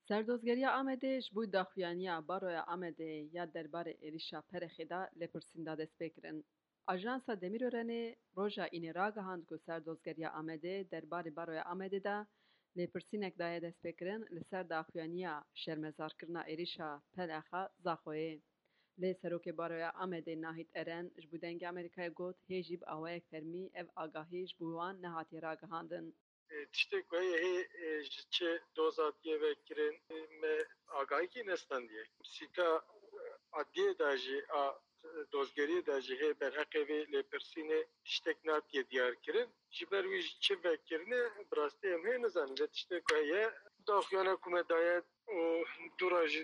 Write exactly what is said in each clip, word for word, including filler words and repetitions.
Serdozgeriya Amedê ji bo daxuyaniya Baroya Amedê ya derbarê êrişa Perexê de lêpirsinda dest pê kirin. Ajansa Demirörenê roja înê ragihand ku Serdozgeriya Amedê derbarê Baroya Amedê de lêpirsînek daye dest pê kirin li ser daxuyaniya şermezarkirina êrişa Pelexa Zaxoyê. Lê Serokê Baroya Amedê Nahit Eren ji bo dengê Amerîkayê got hêjî bi awayek fermî ev agahî ji bo wan nehatiye ragihandin. Tiştek wê hê ji çi dozatiye vekirin me agahî nestandiye. Sîka adliyê de jî a dozgeriyê de jî hê berheqê vê lêpirsînê tiştek natiye diyar kirin. Ji ber wî ji çi vekirine bi rastî em hê nizanin. Vê tiştek heye daxuyana ku me daye û dûra jî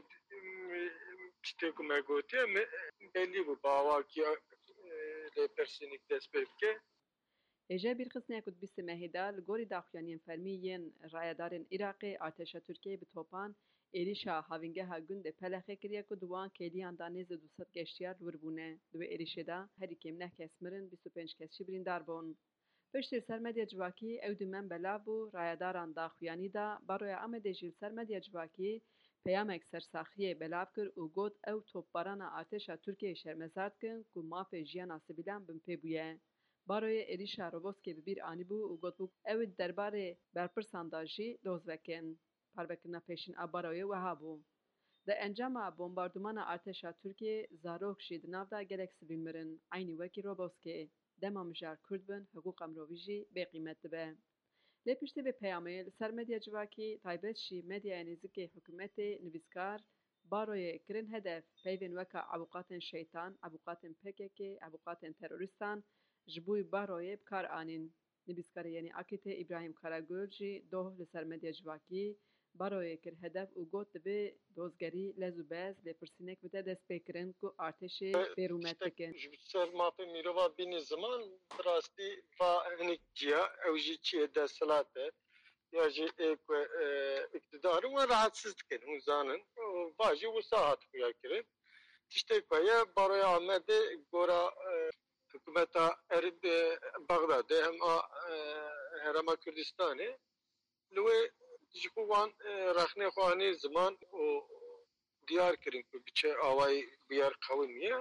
tiştê ku me gotiye me belî bû bawakiya lêpirsînî dest pê bike. Hêja bîrxistneya ku bîstê mehê de li gorî daxuyaniyên fermî yên rayedarên Iraqê artêşa Tirkiyeyê bi topan êrişa havîngeha gundê Pelexê kiriye ku di wan kêliyan de nêzî du sed geştyar li wir bûne. Di wê êrişê de herî kêm neh kes mirin, bîst û pênc kes jî birîndar bûn. Piştî li ser medya civakî ew dîmen belav bû rayedaran daxuyanî de Baroya Amedê jî li ser medya civakî peyamek sersaxiyê belav kir û got ew topbarana artêşa Tirkiyeyê şermezar dikin ku mafê jiyana sivîlan bin pê bûye. Baroyê êrişa Roboskê bi bîr anîbû û gotbû ew ê di derbarê berpirsan de jî doz vekin. Parvekirina pêşîn a baroyê wiha bû. Di encama bombardûmana artêşa Tirkiyeyê zarok jî di nav de gelek sivîl mirin, aynî wekî Roboskê. Dema mijar Kurd bin, hiqûqa mirovî jî bêqîmet dibe. Lê piştî vê peyamê li ser medya civakî, taybet jî medyaya nêzîkê hikûmetê nivîskar baroyê kirin hedef peyvên weka ebûqatên şeytan, ebûqatên P K K, ebûqatên terorîstan ji bo baroyê bi kar anîn. Nivîskarê yenî Akîtê İbrahîm Karagül jî doh li ser medya civakî baroyê kir hedef û got divê dozgerî, lez û bez lêpirsînek bide dest pê kirin ku artêşê bêrûmet bikin. Ji ser mafê mirova bînî ziman bi rastî va hinek ciya ew jî çiyê desthilat e ya jî ê ku iktidarî wan rahatsiz dikin hûn zanin va jî wisa hat xuya kirin. Tiştek heye Baroya Amedê gora hikûmeta Erbil Bexdadê hem a Herêma Kurdistanê li wê ji bo wan rexnê xwe anî ziman û diyar kirin ku bi çi awayî bûyer qewimiye.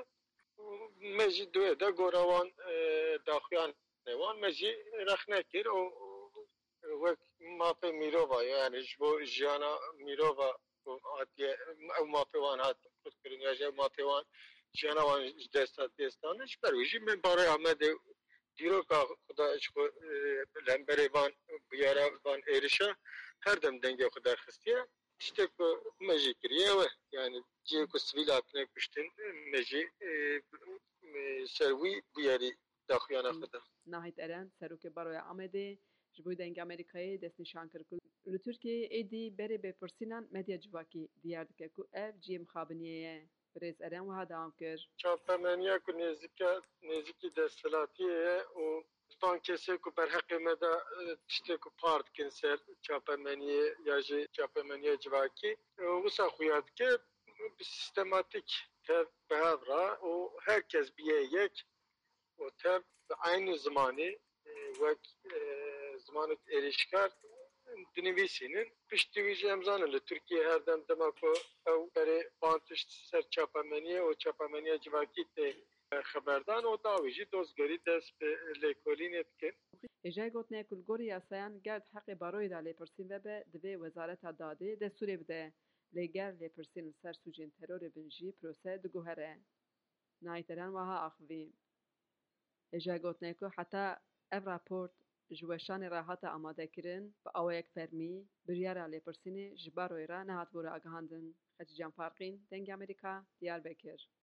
Me jî divê de gora wan daxuyanê wan me jî rexne kir û wek mafê mirova yani ji bo jiyana mirova hatiye ew mafê wan hat kurtkirin ya jî ew mafê wan jiyana wan ji dest hat dêstanin ji ber wî jî me Baroya Amedê dîroka xuda ji xwe li hemberî van bûyera van êrişa her dem dengê xwe derxistiye. Tiştek ku me jî kiriye ew e yani ciyê ku sivîl hatine kuştin me jî ser wî bûyerî daxuyana xwe da. Nahit Eren, Serokê Baroya Amedê ji bo dengê Amerîkayê destnîşan kir ku li Tirkiyeyê êdî berê bêpirsînan medya civakî diyar dike ku ev ciyê mixabiniyê ye. Birêz Eren wiha dewam kir. Çapemeniya ku nêzîka nêzîkî desthilatiyê ye û van kesê ku berheqê me de tiştê ku par dikin ser çapemeniyê ya jî çapemeniya civakî wisa xuya dike bi sistematik tev bihev ra û herkes bîye yek û tev bi aynî zimanê wek zimanê êrişkar dinivîsînin. Piştî wî jî em zanin li Tirkiye her dem dema ku ew berê van tişt ser çapemeniye û çapemeniya civakî tê xeberdan û dawî jî dozgerî dest bi lêkolînê dikin. Hêja gotinê ku li gorî yasayan gerd heqê baroyê de lêpirsîn vebe divê Wezareta Dadê destûrê bide. Lê ger lêpirsîn li ser sûcên terorê bin jî pîroze diguhere. Nahit Eren wiha axivî. Hêja gotinê ku heta ev raport ji weşanê re hate amadekirin bi awayek fermî biryara lêpirsînê ji baroyê re nehat bûre agihandin. Xecî Canfarqîn, Dengê Amerîka, Diyarbekir.